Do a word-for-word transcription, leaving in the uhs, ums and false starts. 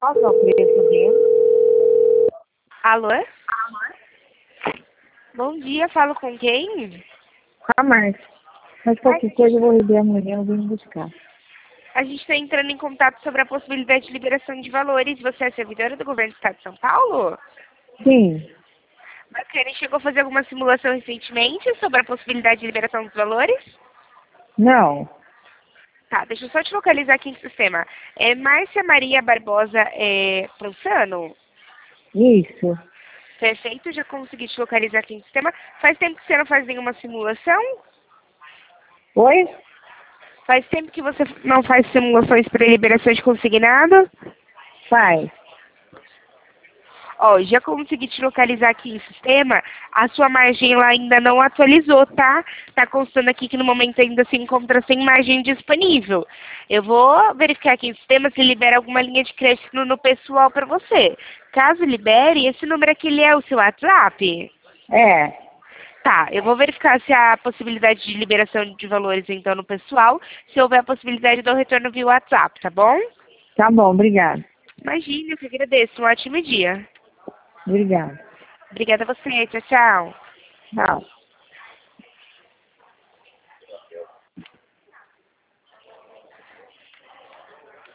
Qual que é o preço dele? Alô? Bom dia, falo com quem? Com a Márcia. Mas Mas qualquer coisa eu vou ligar amanhã, eu venho buscar. a gente está entrando em contato sobre a possibilidade de liberação de valores. Você é servidora do governo do estado de São Paulo? Sim. Bacana, e chegou a fazer alguma simulação recentemente sobre a possibilidade de liberação dos valores? Não. Tá, deixa eu só te localizar aqui no sistema. É Márcia Maria Barbosa é, Pranzano? Isso. Perfeito, já consegui te localizar aqui no sistema. Faz tempo que você não faz nenhuma simulação? Oi? Faz tempo que você não faz simulações para liberação de consignado? Faz. Ó, já consegui te localizar aqui no sistema, a sua margem lá ainda não atualizou, tá? Tá constando aqui que no momento ainda se encontra sem margem disponível. Eu vou verificar aqui no sistema se libera alguma linha de crédito no, no pessoal para você. Caso libere, esse número aqui ele é o seu WhatsApp? É. Tá, eu vou verificar se há possibilidade de liberação de valores então no pessoal, se houver a possibilidade do retorno via WhatsApp, tá bom? Tá bom, obrigada. Imagina, eu que agradeço. Um ótimo dia. Obrigada. Obrigada a você. Tchau, tchau. Tchau.